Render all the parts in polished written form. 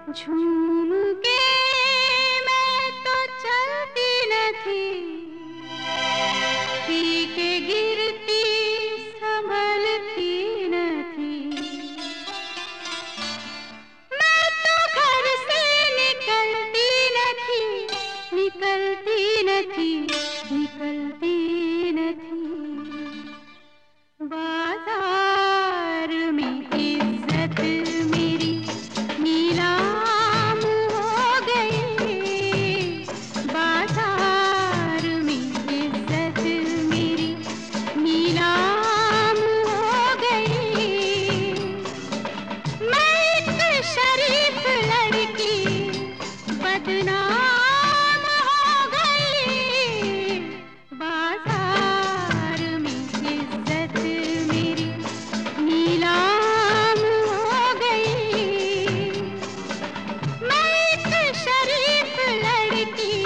झूम के मैं तो चलती न थी, पी के गिरती संभलती न थी। मैं तो घर से निकलती न थी, निकलती न थी, निकलती न थी। बाजार में इज्जत मेरी नीलाम हो गई, बाजार में इज्जत मेरी नीलाम हो गई। मैं एक शरीफ लड़की बदनाम हो गई, बाजार में इज्जत मेरी नीलाम हो गई। मैं एक शरीफ लड़की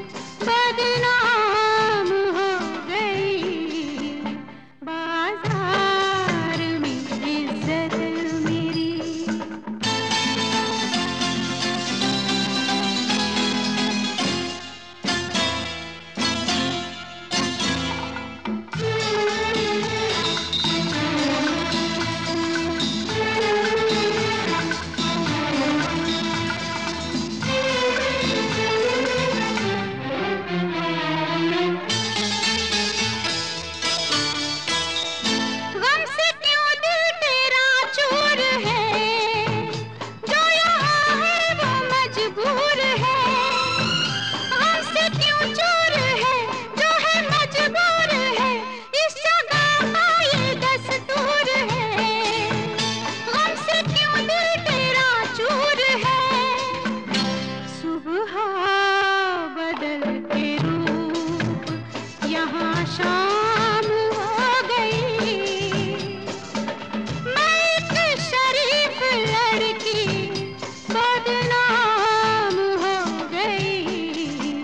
बदनाम हो गई, बाजार में इज्जत मेरी। गम से क्यों दिल तेरा चूर है, जो यहाँ है वो मजबूर है। गम से क्यों चूर है, जो है मजबूर है, इस जगह का ये दस्तूर है। गम से क्यों दिल तेरा चूर है, सुबह बदल के रूप यहाँ शाम हो गई। मैं एक शरीफ लड़की बदनाम हो गई,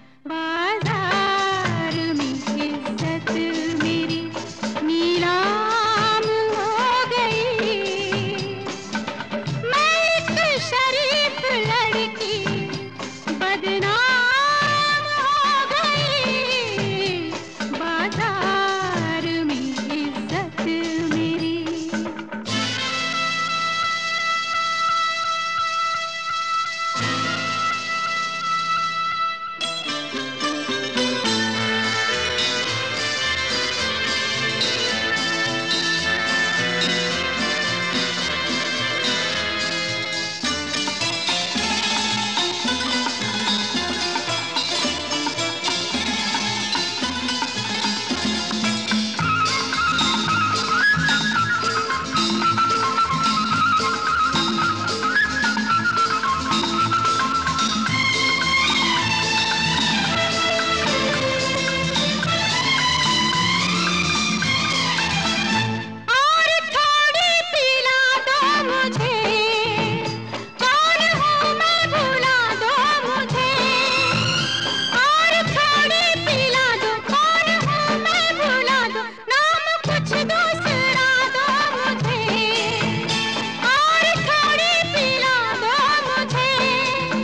बाजार में इज्जत मेरी नीलाम हो गई। मैं एक शरीफ लड़की बदनाम हो गई, बाजार में इज्जत मेरी। और थोड़ी पिला दो मुझे, कौन हूँ मैं भुला दो मुझे। और थोड़ी पिला दो, कौन हूँ मैं भुला दो, नाम कुछ दूसरा दो मुझे। और थोड़ी पिला दो मुझे,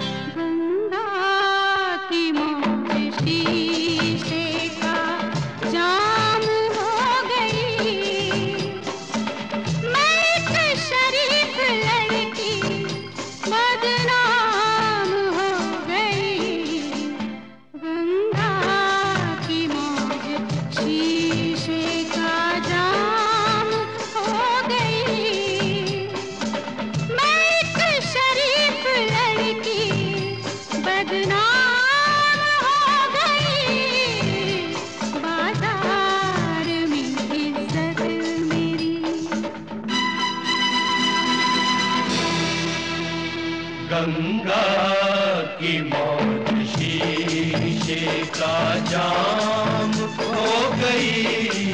गंगा की मौज शीशे का जाम हो गई। मैं एक शरीफ लड़की बदनाम हो गई, गंगा की मौज शीशे का जाम हो गई। मैं एक शरीफ लड़की बदनाम हो गई, बाजार में इज्जत मेरी। गंगा की मौत शीशे का जाम हो गई।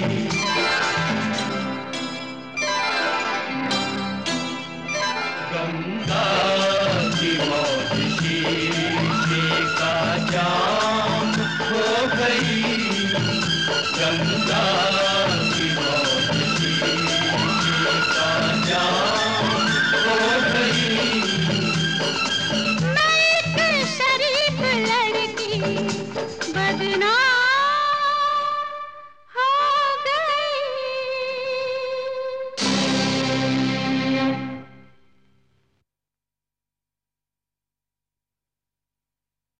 गंगा की मौत शीशे का जाम हो गई, गंगा